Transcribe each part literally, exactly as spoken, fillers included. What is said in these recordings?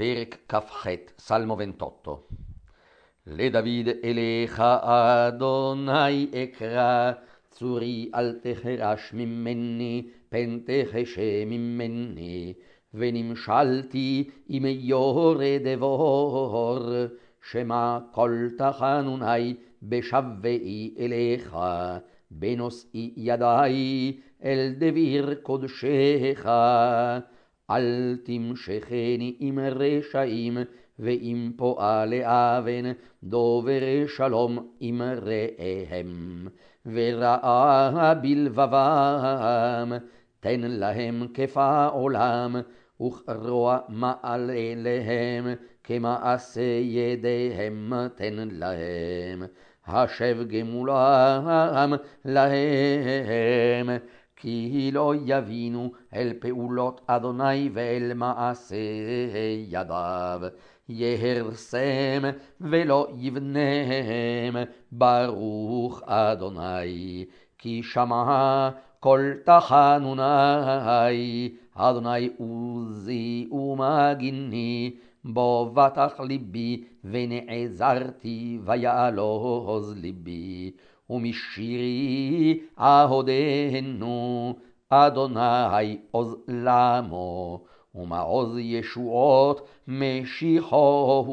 פרק כ"ח, סלמו ventotto. לדוד אליך אדוני אקרא, צורי אל תחרש ממני, פן תחשה ממני. ונמשלתי עם יורד דבור, שמע קול תחנוני בשבעי אליך. בנושאי ידי אל דביר קודשך. אל תמשכני עם רשעים ועם פועלי אבן, דובר שלום עם רעיהם. ורעה בלבבם, תן להם כפעולם, וכרוע מעליהם, כמעשה ידיהם תן להם. השב גמולם להם, כי לא יבינו אל פעולות אדוני ואל מעשה ידיו. יהרסם ולא יבנם, ברוך אדוני. כי שמע קול תחנוני, אדוני עוזי ומגיני. בו בטח ליבי ונעזרתי, ויעלוז ליבי. ומשירי אהודנו, אדוני עוז למו. ומעוז ישועות משיחו,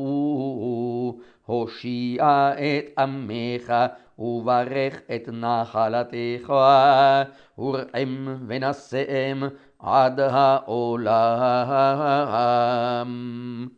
הושיע את עמך וברך את נחלתך. ורעם ונשאם עד העולם.